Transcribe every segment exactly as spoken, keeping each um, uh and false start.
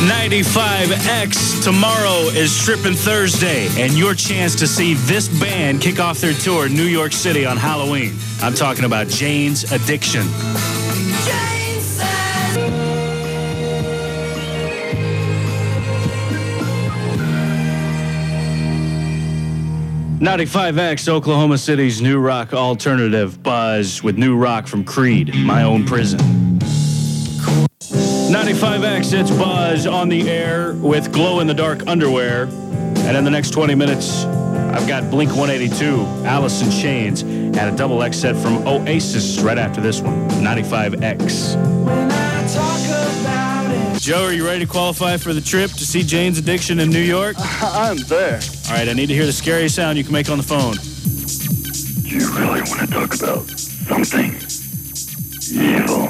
ninety-five X. Tomorrow is Trippin' Thursday, and your chance to see this band kick off their tour in New York City on Halloween. I'm talking about Jane's Addiction. ninety-five X, Oklahoma City's new rock alternative buzz with new rock from Creed, My Own Prison. ninety-five X, it's Buzz on the air with glow-in-the-dark underwear. And in the next twenty minutes, I've got Blink one eighty-two, Alice in Chains, and a double X set from Oasis right after this one, ninety-five X. When I talk about it. Joe, are you ready to qualify for the trip to see Jane's Addiction in New York? I'm there. All right, I need to hear the scariest sound you can make on the phone. Do you really want to talk about something evil?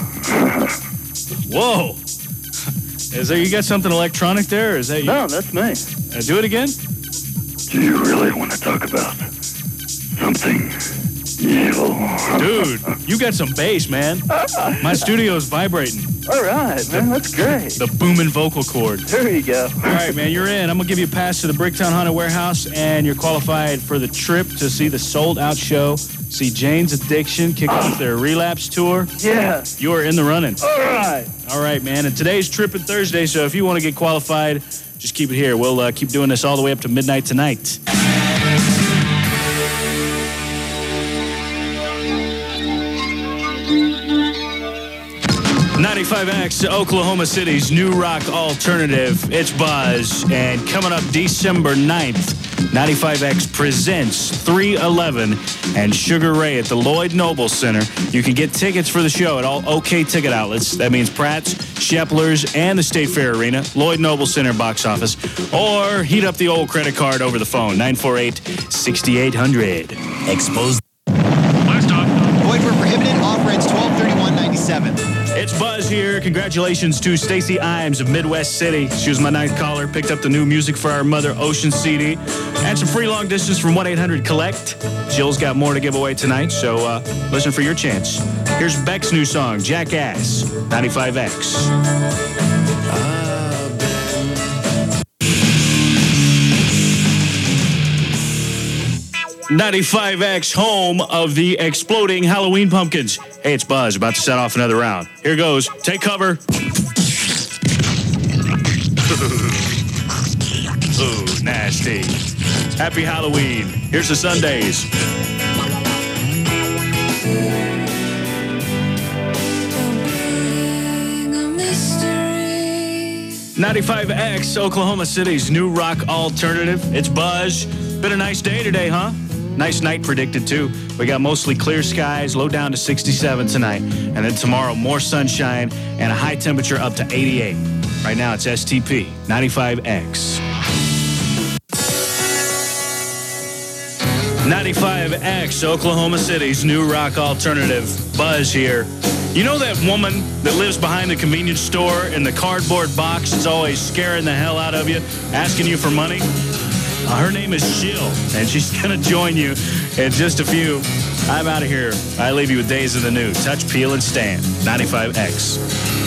Whoa. Is there, you got something electronic there, or is that you? No, that's me. Uh, do it again? Do you really want to talk about something evil? Dude, you got some bass, man. My studio's vibrating. All right, man, that's great. The booming vocal cord. There you go. All right, man, you're in. I'm going to give you a pass to the Bricktown Haunted Warehouse, and you're qualified for the trip to see the sold-out show, see Jane's Addiction kick off their Relapse tour. Yeah. You are in the running. All right. All right, man, and today's Trippin' Thursday, so if you want to get qualified, just keep it here. We'll uh, keep doing this all the way up to midnight tonight. ninety-five X, Oklahoma City's new rock alternative. It's Buzz. And coming up December ninth, ninety-five X presents three eleven and Sugar Ray at the Lloyd Noble Center. You can get tickets for the show at all OK ticket outlets. That means Pratt's, Shepler's, and the State Fair Arena, Lloyd Noble Center box office. Or heat up the old credit card over the phone, nine four eight, six eight zero zero. Expose. Last off. Void were prohibited. Offer ends twelve thirty-one ninety-seven. It's Buzz here. Congratulations to Stacey Imes of Midwest City. She was my ninth caller, picked up the new Music for Our Mother Ocean C D, and some free long distance from one eight hundred collect. Jill's got more to give away tonight, so uh, listen for your chance. Here's Beck's new song, Jackass, ninety-five X. ninety-five X, home of the exploding Halloween pumpkins. Hey, it's Buzz, about to set off another round. Here goes. Take cover. Ooh, nasty. Happy Halloween. Here's the Sundays. ninety-five X, Oklahoma City's new rock alternative. It's Buzz. Been a nice day today, huh? Nice night predicted, too. We got mostly clear skies, low down to sixty-seven tonight. And then tomorrow, more sunshine and a high temperature up to eighty-eight. Right now, it's S T P, ninety-five X. ninety-five X, Oklahoma City's new rock alternative. Buzz here. You know that woman that lives behind the convenience store in the cardboard box that's always scaring the hell out of you, asking you for money? Uh, her name is Jill, and she's going to join you in just a few. I'm out of here. I leave you with Days of the New. Touch, Peel, and Stand. ninety-five X.